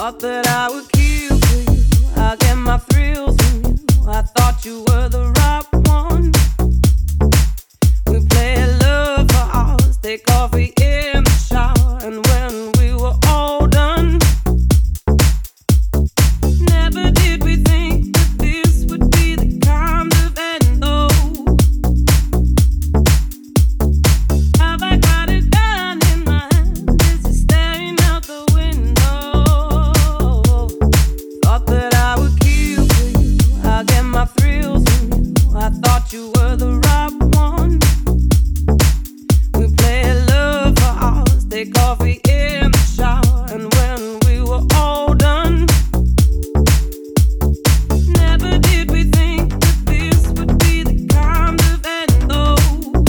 Thought that I would kill for you. I get my thrills from you. I thought you were the right one. We play love for hours, take coffee in the shower, and when we were all done, never did we think that this would be the kind of end. Oh, have I got a gun in my hand? Is it staring out the window? Thought that I would kill for you. I get my thrills from you. I thought you were the right one. We play love for hours, take coffee in the shower, and when we were all done, never did we think that this would be the kind of end. Oh,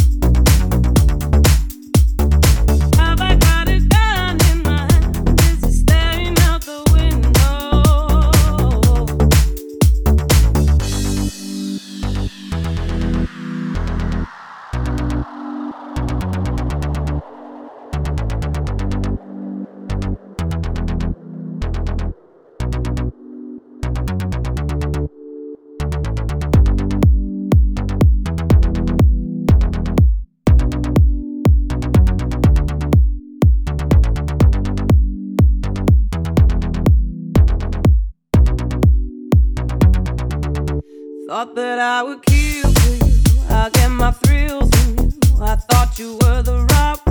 have I got a gun in my hand? Is it staring out the window? Thought that I would kill for you. I get my thrills from you. I thought you were the right